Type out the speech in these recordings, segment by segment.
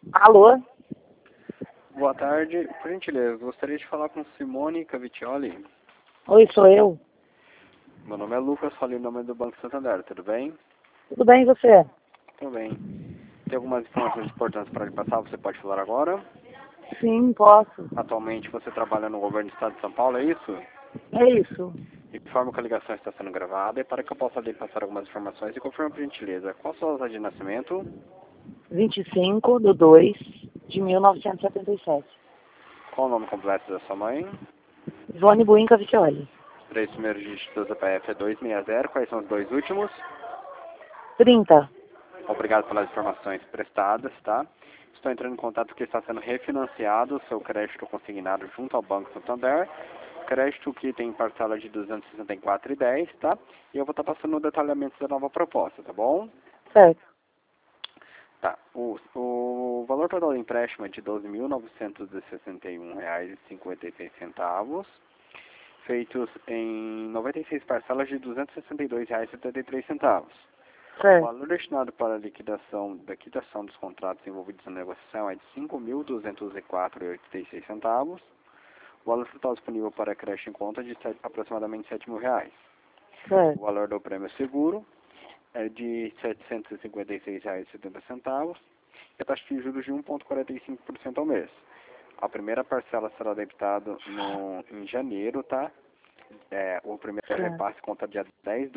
Alô? Boa tarde. Por gentileza, gostaria de falar com Simone Cavicchioli. Oi, sou eu. Meu nome é Lucas, falei em nome do Banco Santander, tudo bem? Tudo bem e você? Tudo bem. Tem algumas informações importantes para lhe passar, você pode falar agora? Sim, posso. Atualmente você trabalha no governo do estado de São Paulo, é isso? É isso. Informo que a ligação está sendo gravada e para que eu possa lhe passar algumas informações e confirma por gentileza. Qual a sua data de nascimento? 25/2/1977. Qual o nome completo da sua mãe? Ivone Buinca Vicioli. Os três primeiros dígitos do PF é 260, quais são os dois últimos? 30. Obrigado pelas informações prestadas, tá? Estou entrando em contato porque está sendo refinanciado o seu crédito consignado junto ao Banco Santander. Crédito que tem parcela de R$ 264,10, tá? E eu vou estar passando o detalhamento da nova proposta, tá bom? Certo. Tá. O valor total do empréstimo é de R$ 12.961,56, feitos em 96 parcelas de R$ 262,73. O Certo. valor destinado para a liquidação dos contratos envolvidos na negociação é de R$ 5.204,86. O valor total disponível para creche em conta é de aproximadamente R$ 7.000. Certo. O valor do prêmio seguro é de R$ 756,70 e a taxa de juros de 1,45% ao mês. A primeira parcela será debitada em janeiro, tá? O primeiro repasse conta dia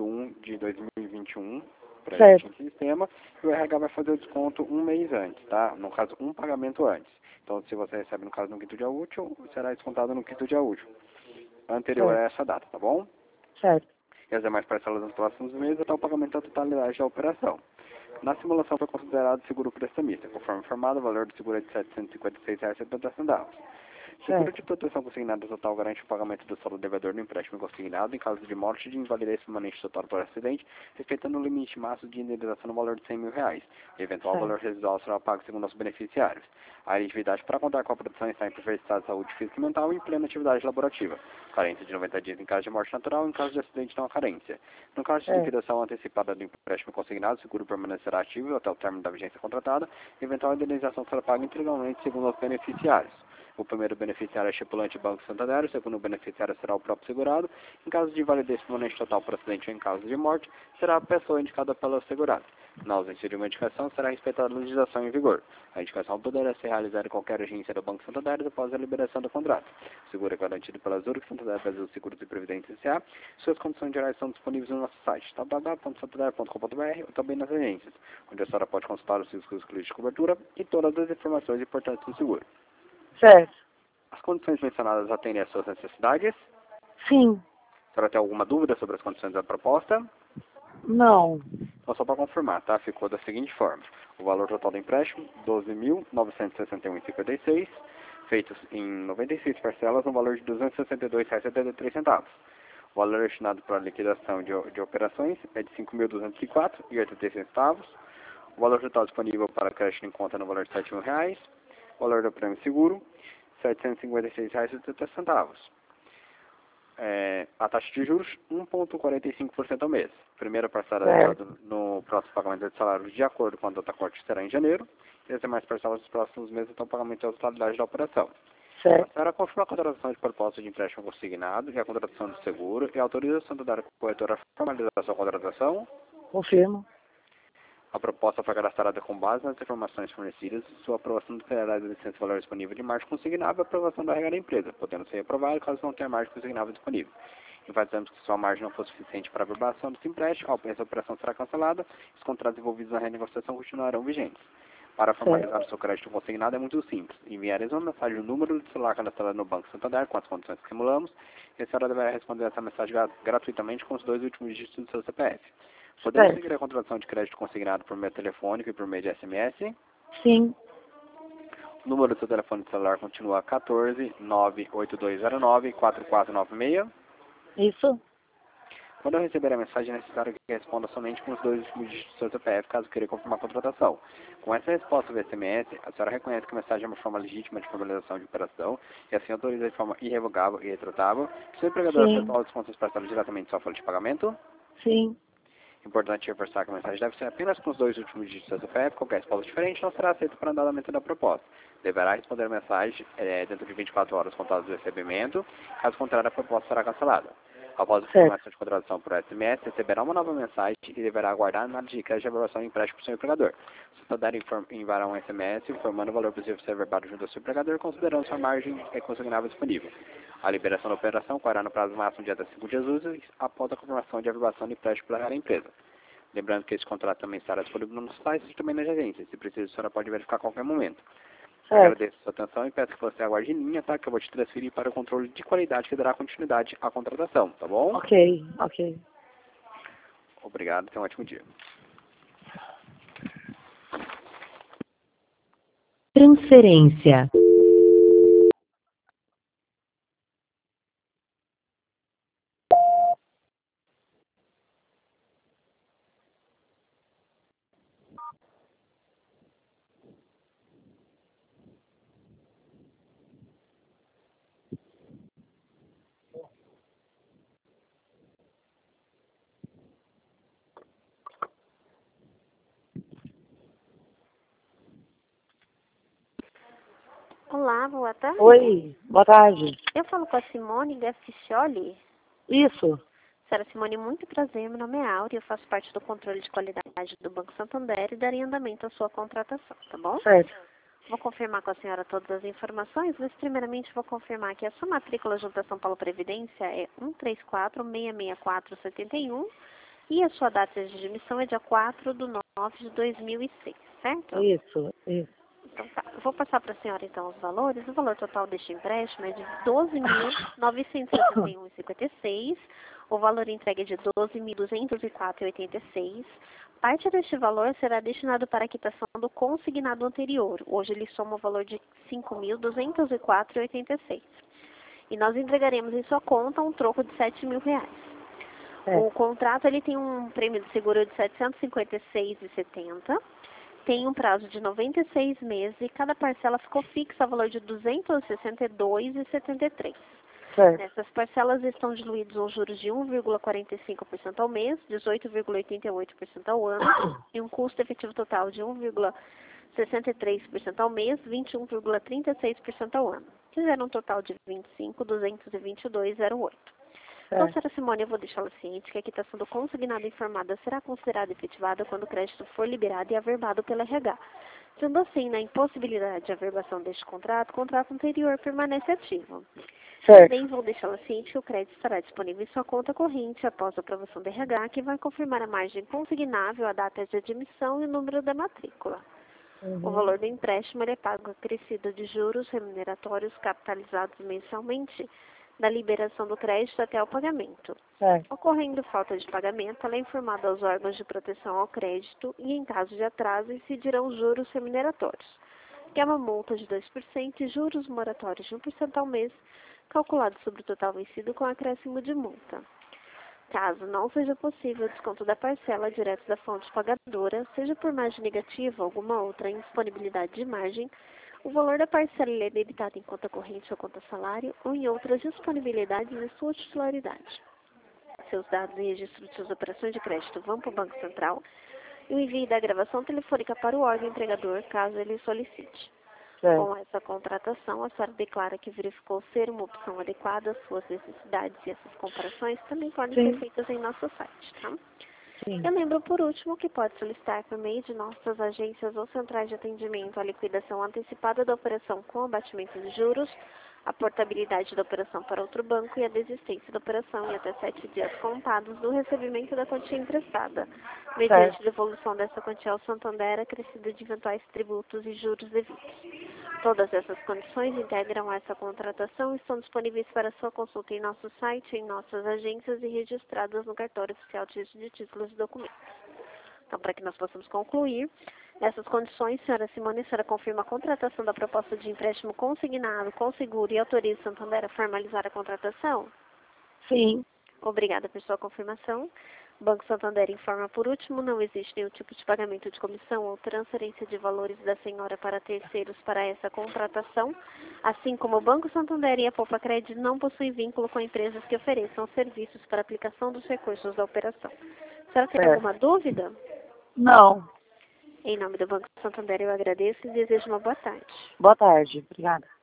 10/1/2021 para a gente em sistema, e o RH vai fazer o desconto um mês antes, tá? No caso, um pagamento antes. Então, se você recebe, no caso, no quinto dia útil, será descontado no quinto dia útil, anterior a essa data, tá bom? Certo. E as demais parcelas nos próximos meses até o pagamento da totalidade da operação. Na simulação foi considerado seguro prestamista. Conforme informado, o valor do seguro é de R$ 756,70. Seguro de proteção consignado total garante o pagamento do saldo devedor do empréstimo consignado em caso de morte e de invalidez permanente total por acidente, respeitando o limite máximo de indenização no valor de R$ 100.000. O eventual valor residual será pago segundo os beneficiários. A atividade para contar com a proteção está em perfeito estado de saúde física e mental e em plena atividade laborativa. Carência de 90 dias em caso de morte natural, em caso de acidente não há carência. No caso de liquidação antecipada do empréstimo consignado, o seguro permanecerá ativo até o término da vigência contratada. Eventual indenização será paga integralmente segundo os beneficiários. O primeiro beneficiário é estipulante Banco Santander, o segundo beneficiário será o próprio segurado. Em caso de invalidez permanente total por acidente ou em caso de morte, será a pessoa indicada pelo segurado. Na ausência de uma indicação, será respeitada a legislação em vigor. A indicação poderá ser realizada em qualquer agência do Banco Santander após a liberação do contrato. O seguro é garantido pela Zurich Santander Brasil Seguros e Previdência S.A. Suas condições gerais estão disponíveis no nosso site www.santander.com.br ou também nas agências, onde a senhora pode consultar os riscos de cobertura e todas as informações importantes do seguro. Certo. As condições mencionadas atendem às suas necessidades? Sim. A senhora tem alguma dúvida sobre as condições da proposta? Não. Então, só para confirmar, tá? Ficou da seguinte forma. O valor total do empréstimo, R$ 12.961,56, feitos em 96 parcelas, no valor de R$ 262,73. O valor destinado para a liquidação de operações é de R$ 5.204,86. O valor total disponível para crédito em conta no valor de R$ 7.000. O valor do prêmio seguro, R$ 756,70. A taxa de juros, 1,45% ao mês. Primeira parcela no próximo pagamento de salários de acordo com a data corte será em janeiro. E as demais parcelas dos próximos meses até o pagamento da totalidade da operação. A senhora confirma a contratação de proposta de empréstimo consignado e a contratação do seguro e a autorização da corretora a formalizar a sua contratação? Confirmo. A proposta foi cadastrada com base nas informações fornecidas. Sua aprovação dependerá da licença de valor disponível de margem consignável e a aprovação da regra da empresa, podendo ser aprovada caso não tenha margem consignável disponível. Enfatizamos que sua margem não for suficiente para a aprovação desse empréstimo, essa operação será cancelada e os contratos envolvidos na renegociação continuarão vigentes. Para formalizar o seu crédito consignado é muito simples. Enviaremos uma mensagem no número de celular cadastrado no Banco Santander com as condições que simulamos e a senhora deverá responder essa mensagem gratuitamente com os dois últimos dígitos do seu CPF. Podemos seguir a contratação de crédito consignado por meio telefônico e por meio de SMS? Sim. O número do seu telefone celular continua 14 98209 4496. Isso? Quando eu receber a mensagem, é necessário que responda somente com os dois últimos dígitos do seu CPF, caso queira confirmar a contratação. Com essa resposta do SMS, a senhora reconhece que a mensagem é uma forma legítima de formalização de operação e assim autoriza de forma irrevogável e irretratável que o seu empregador efetuar os descontos parcelados diretamente em sua folha de pagamento? Sim. Importante reforçar que a mensagem deve ser apenas com os 2 últimos dígitos do CPF. Qualquer resposta diferente não será aceita para andamento da proposta. Deverá responder a mensagem dentro de 24 horas contadas do recebimento. Caso contrário, a proposta será cancelada. Após a confirmação de contratação por SMS, receberá uma nova mensagem e deverá aguardar a análise de crédito de aprovação e empréstimo para o seu empregador. O Santander enviará um SMS informando o valor possível a ser averbado junto ao seu empregador, considerando sua margem consignável disponível. A liberação da operação ocorrerá no prazo máximo de até 5 dias úteis após a confirmação de averbação de empréstimo pela empresa. Lembrando que esse contrato também estará disponível no nosso site e também na agência. Se precisa, a senhora pode verificar a qualquer momento. Agradeço a sua atenção e peço que você aguarde em linha, tá? Que eu vou te transferir para o controle de qualidade que dará continuidade à contratação, tá bom? Ok, ok. Obrigado, tenha um ótimo dia. Transferência. Olá, boa tarde. Oi, boa tarde. Eu falo com a Simone Gaficioli. Isso, Senhora Simone, muito prazer. Meu nome é Áurea, eu faço parte do controle de qualidade do Banco Santander e darei andamento à sua contratação, tá bom? certo. Vou confirmar com a senhora todas as informações, mas primeiramente vou confirmar que a sua matrícula junto a São Paulo Previdência é 13466471 e a sua data de admissão é dia 4/9/2006, certo? Isso, isso. Então tá, eu vou passar para a senhora então os valores. O valor total deste empréstimo é de 12.971,56. O valor entregue é de 12.204,86. Parte deste valor será destinado para a quitação do consignado anterior. Hoje ele soma o valor de 5.204,86. E nós entregaremos em sua conta um troco de R$ 7.000. O contrato ele tem um prêmio de seguro de R$ 756,70. Tem um prazo de 96 meses e cada parcela ficou fixa ao valor de R$ 262,73. Certo. Nessas parcelas estão diluídos os juros de 1,45% ao mês, 18,88% ao ano e um custo efetivo total de 1,63% ao mês, 21,36% ao ano, que gera um total de 25.222,08. Então, senhora Simone, eu vou deixá-la ciente que a quitação do consignado informada será considerada efetivada quando o crédito for liberado e averbado pela RH. Sendo assim, na impossibilidade de averbação deste contrato, o contrato anterior permanece ativo. Certo. Também vou deixá-la ciente que o crédito estará disponível em sua conta corrente após a aprovação da RH, que vai confirmar a margem consignável, a data de admissão e o número da matrícula. O valor do empréstimo ele é pago acrescido de juros remuneratórios capitalizados mensalmente da liberação do crédito até o pagamento. Certo. Ocorrendo falta de pagamento, ela é informada aos órgãos de proteção ao crédito e, em caso de atraso, incidirão juros remuneratórios, que é uma multa de 2% e juros moratórios de 1% ao mês, calculado sobre o total vencido com acréscimo de multa. Caso não seja possível o desconto da parcela direto da fonte pagadora, seja por margem negativa ou alguma outra indisponibilidade de margem, o valor da parcela é debitado em conta corrente ou conta salário ou em outras disponibilidades de sua titularidade. Seus dados e registro de suas operações de crédito vão para o Banco Central e o envio da gravação telefônica para o órgão empregador, caso ele solicite. Certo. Com essa contratação, a senhora declara que verificou ser uma opção adequada às suas necessidades e essas comparações também podem ser feitas em nosso site, tá? Sim. Eu lembro, por último, que pode solicitar por meio de nossas agências ou centrais de atendimento a liquidação antecipada da operação com abatimento de juros, a portabilidade da operação para outro banco e a desistência da operação em até 7 dias contados do recebimento da quantia emprestada, mediante devolução dessa quantia ao Santander acrescida de eventuais tributos e juros devidos. Todas essas condições integram essa contratação e estão disponíveis para sua consulta em nosso site, em nossas agências e registradas no cartório oficial de registro de títulos e documentos. Então, para que nós possamos concluir, nessas condições, senhora Simone, a senhora confirma a contratação da proposta de empréstimo consignado, com seguro e autoriza o Santander a formalizar a contratação? Sim. Obrigada por sua confirmação. O Banco Santander informa, por último, não existe nenhum tipo de pagamento de comissão ou transferência de valores da senhora para terceiros para essa contratação, assim como o Banco Santander e a Poupa Crédito não possuem vínculo com empresas que ofereçam serviços para aplicação dos recursos da operação. A senhora tem Certo. alguma dúvida? Não. Em nome do Banco Santander, eu agradeço e desejo uma boa tarde. Boa tarde. Obrigada.